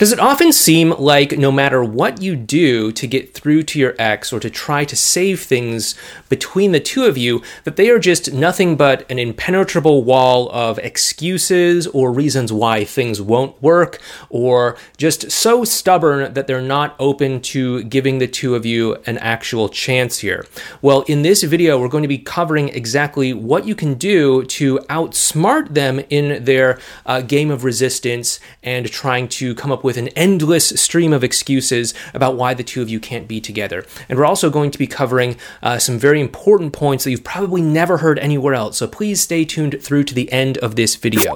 Does it often seem like no matter what you do to get through to your ex or to try to save things between the two of you, that they are just nothing but an impenetrable wall of excuses or reasons why things won't work, or just so stubborn that they're not open to giving the two of you an actual chance here? Well, in this video, we're going to be covering exactly what you can do to outsmart them in their game of resistance and trying to come up with an endless stream of excuses about why the two of you can't be together. And we're also going to be covering some very important points that you've probably never heard anywhere else, so please stay tuned through to the end of this video.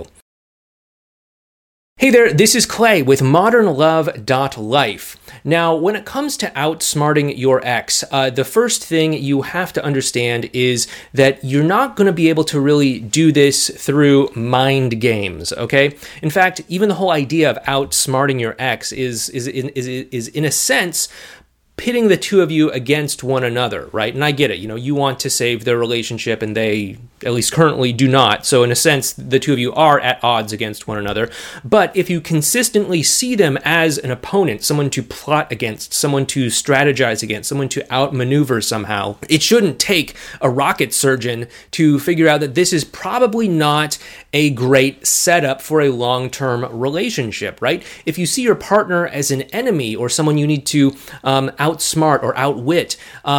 Hey there, this is Clay with modernlove.life. Now, when it comes to outsmarting your ex, the first thing you have to understand is that you're not going to be able to really do this through mind games, okay? In fact, even the whole idea of outsmarting your ex is in a sense pitting the two of you against one another, right? And I get it, you want to save their relationship and they, at least currently, do not. So in a sense, the two of you are at odds against one another. But if you consistently see them as an opponent, someone to plot against, someone to strategize against, someone to outmaneuver somehow, it shouldn't take a rocket surgeon to figure out that this is probably not a great setup for a long-term relationship, right? If you see your partner as an enemy or someone you need to outsmart or outwit,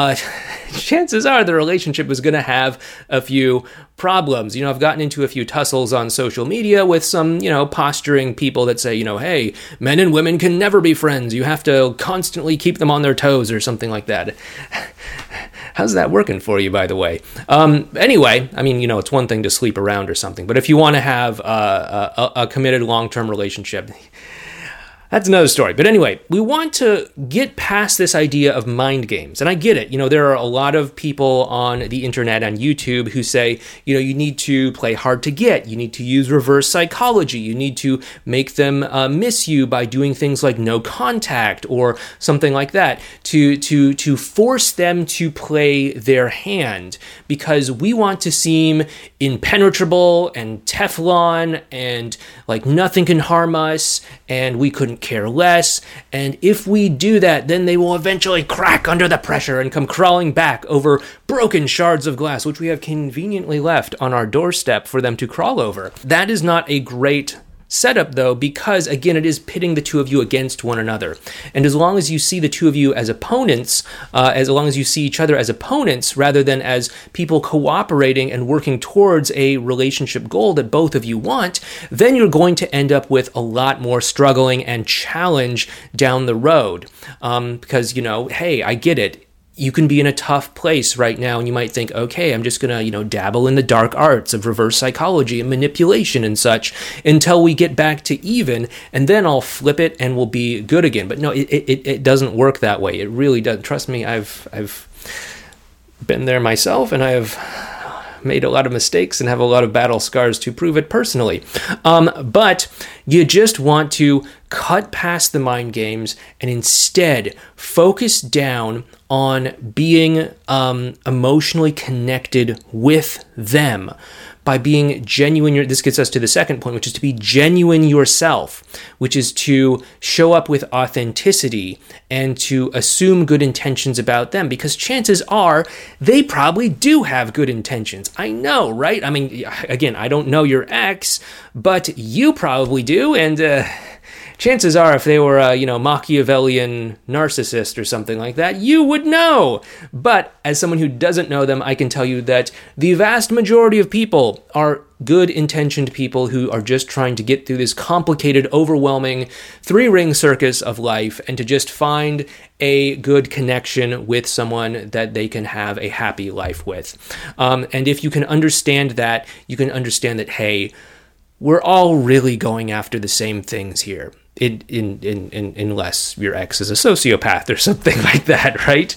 chances are the relationship is going to have a few problems. I've gotten into a few tussles on social media with some, posturing people that say, hey, men and women can never be friends. You have to constantly keep them on their toes or something like that. How's that working for you, by the way? Anyway, it's one thing to sleep around or something, but if you want to have a committed long-term relationship, that's another story. But anyway, we want to get past this idea of mind games. And I get it. There are a lot of people on the internet, on YouTube, who say, you need to play hard to get. You need to use reverse psychology. You need to make them miss you by doing things like no contact or something like that to force them to play their hand, because we want to seem impenetrable and Teflon and like nothing can harm us and we couldn't care less. And if we do that, then they will eventually crack under the pressure and come crawling back over broken shards of glass, which we have conveniently left on our doorstep for them to crawl over. That is not a great setup, though, because, again, it is pitting the two of you against one another. And as long as you see the two of you as opponents, as long as you see each other as opponents rather than as people cooperating and working towards a relationship goal that both of you want, then you're going to end up with a lot more struggling and challenge down the road. Because, hey, I get it. You can be in a tough place right now and you might think, okay, I'm just going to, dabble in the dark arts of reverse psychology and manipulation and such until we get back to even, and then I'll flip it and we'll be good again. But no, it doesn't work that way. It really doesn't. Trust me, I've been there myself, and I have made a lot of mistakes and have a lot of battle scars to prove it personally. But you just want to cut past the mind games and instead focus down on being emotionally connected with them by being genuine. This gets us to the second point, which is to be genuine yourself, which is to show up with authenticity and to assume good intentions about them, because chances are they probably do have good intentions. I know, right? Again, I don't know your ex, but you probably do, and chances are, if they were a, Machiavellian narcissist or something like that, you would know. But as someone who doesn't know them, I can tell you that the vast majority of people are good-intentioned people who are just trying to get through this complicated, overwhelming three-ring circus of life and to just find a good connection with someone that they can have a happy life with. And if you can understand that, you can understand that, hey, we're all really going after the same things here. Unless your ex is a sociopath or something like that, right?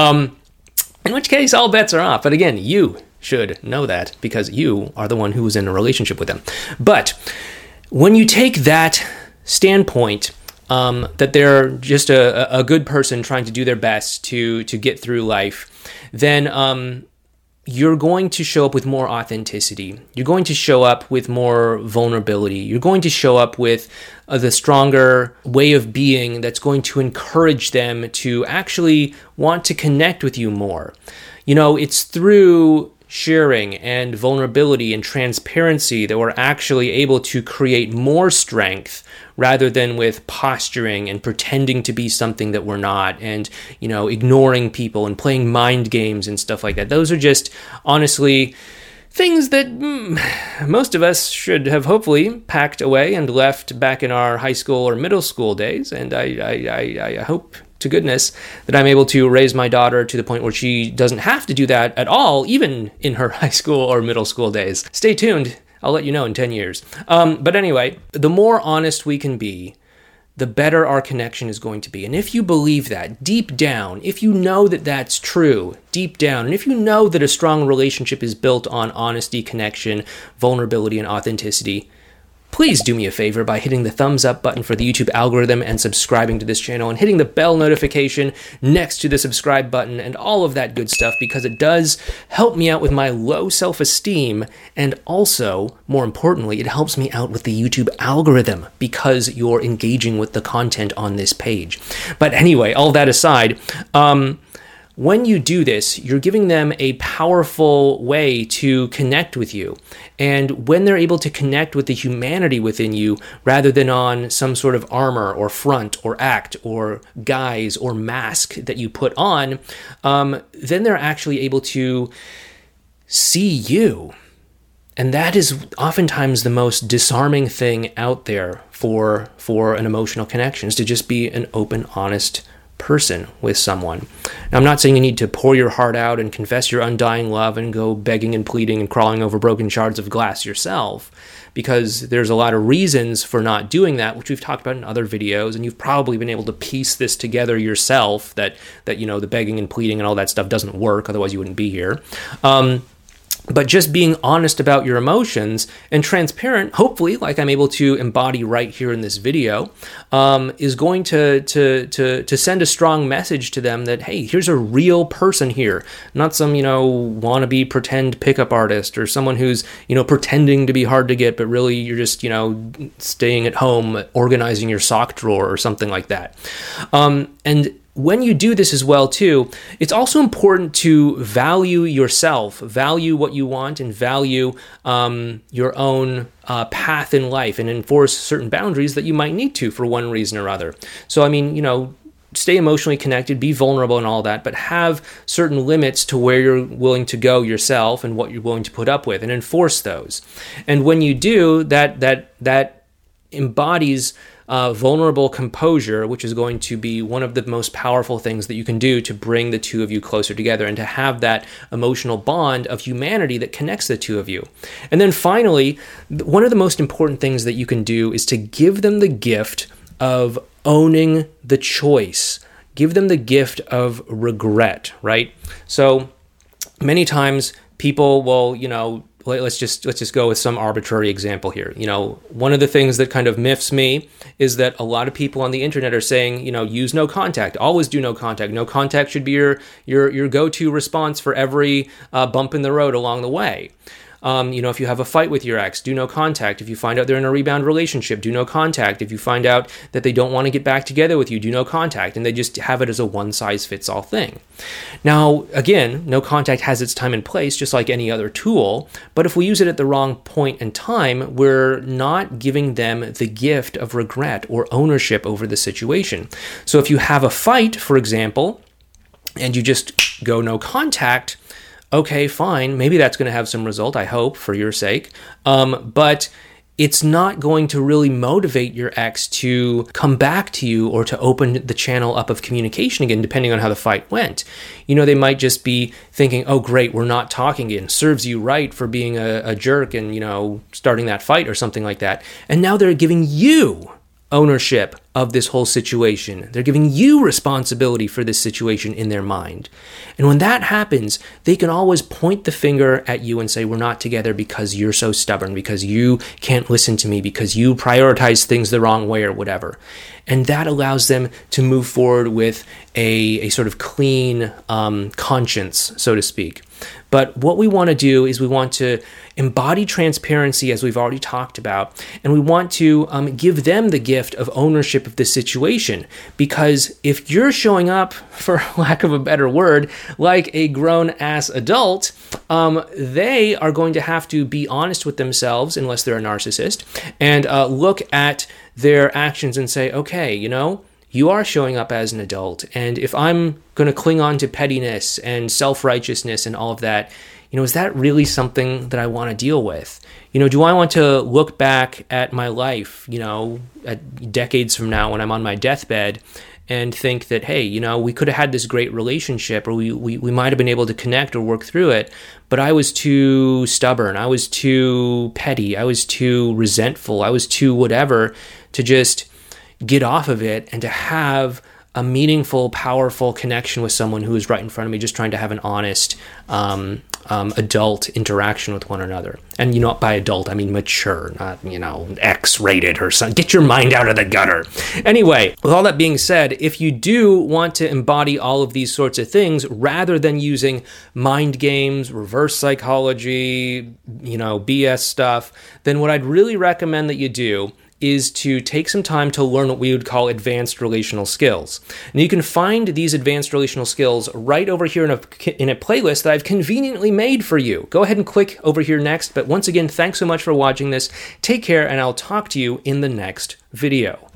In which case, all bets are off. But again, you should know that because you are the one who was in a relationship with them. But when you take that standpoint, that they're just a good person trying to do their best to get through life, then you're going to show up with more authenticity. You're going to show up with more vulnerability. You're going to show up with the stronger way of being that's going to encourage them to actually want to connect with you more. It's through sharing and vulnerability and transparency that we're actually able to create more strength rather than with posturing and pretending to be something that we're not and, ignoring people and playing mind games and stuff like that. Those are just, honestly, things that most of us should have hopefully packed away and left back in our high school or middle school days. And I hope to goodness that I'm able to raise my daughter to the point where she doesn't have to do that at all, even in her high school or middle school days. Stay tuned. I'll let you know in 10 years. But anyway, the more honest we can be, the better our connection is going to be. And if you believe that deep down, if you know that that's true deep down, and if you know that a strong relationship is built on honesty, connection, vulnerability, and authenticity, please do me a favor by hitting the thumbs up button for the YouTube algorithm and subscribing to this channel and hitting the bell notification next to the subscribe button and all of that good stuff, because it does help me out with my low self-esteem, and also, more importantly, it helps me out with the YouTube algorithm because you're engaging with the content on this page. But anyway, all that aside, when you do this, you're giving them a powerful way to connect with you. And when they're able to connect with the humanity within you, rather than on some sort of armor or front or act or guise or mask that you put on, then they're actually able to see you. And that is oftentimes the most disarming thing out there for an emotional connection, is to just be an open, honest person with someone. Now, I'm not saying you need to pour your heart out and confess your undying love and go begging and pleading and crawling over broken shards of glass yourself, because there's a lot of reasons for not doing that, which we've talked about in other videos, and you've probably been able to piece this together yourself, that the begging and pleading and all that stuff doesn't work, otherwise you wouldn't be here. But just being honest about your emotions and transparent, hopefully, like I'm able to embody right here in this video, is going to send a strong message to them that, hey, here's a real person here, not some, wannabe pretend pickup artist or someone who's, pretending to be hard to get, but really you're just, staying at home, organizing your sock drawer or something like that. And when you do this as well, too, it's also important to value yourself, value what you want, and value your own path in life, and enforce certain boundaries that you might need to for one reason or other. So, stay emotionally connected, be vulnerable and all that, but have certain limits to where you're willing to go yourself and what you're willing to put up with, and enforce those. And when you do, that embodies vulnerable composure, which is going to be one of the most powerful things that you can do to bring the two of you closer together and to have that emotional bond of humanity that connects the two of you. And then finally, one of the most important things that you can do is to give them the gift of owning the choice. Give them the gift of regret, right? So many times people will, let's just go with some arbitrary example here. One of the things that kind of miffs me is that a lot of people on the internet are saying, use no contact, always do no contact. No contact should be your go-to response for every bump in the road along the way. If you have a fight with your ex, do no contact. If you find out they're in a rebound relationship, do no contact. If you find out that they don't want to get back together with you, do no contact. And they just have it as a one-size-fits-all thing. Now, again, no contact has its time and place, just like any other tool. But if we use it at the wrong point in time, we're not giving them the gift of regret or ownership over the situation. So if you have a fight, for example, and you just go no contact, okay, fine, maybe that's going to have some result, I hope, for your sake. But it's not going to really motivate your ex to come back to you or to open the channel up of communication again, depending on how the fight went. They might just be thinking, oh, great, we're not talking again. Serves you right for being a jerk and, starting that fight or something like that. And now they're giving you ownership of this whole situation. They're giving you responsibility for this situation in their mind. And when that happens, they can always point the finger at you and say, we're not together because you're so stubborn, because you can't listen to me, because you prioritize things the wrong way or whatever. And that allows them to move forward with a sort of clean conscience, so to speak. But what we want to do is we want to embody transparency, as we've already talked about, and we want to give them the gift of ownership of the situation. Because if you're showing up, for lack of a better word, like a grown-ass adult, they are going to have to be honest with themselves, unless they're a narcissist, and look at their actions and say, okay, you are showing up as an adult, and if I'm going to cling on to pettiness and self-righteousness and all of that, is that really something that I want to deal with? Do I want to look back at my life, at decades from now when I'm on my deathbed and think that, hey, we could have had this great relationship, or we might have been able to connect or work through it, but I was too stubborn, I was too petty, I was too resentful, I was too whatever to just get off of it and to have a meaningful, powerful connection with someone who is right in front of me, just trying to have an honest adult interaction with one another. And, by adult, I mean mature, not, X-rated or something. Get your mind out of the gutter. Anyway, with all that being said, if you do want to embody all of these sorts of things, rather than using mind games, reverse psychology, BS stuff, then what I'd really recommend that you do is to take some time to learn what we would call advanced relational skills. And you can find these advanced relational skills right over here in a playlist that I've conveniently made for you. Go ahead and click over here next. But once again, thanks so much for watching this. Take care, and I'll talk to you in the next video.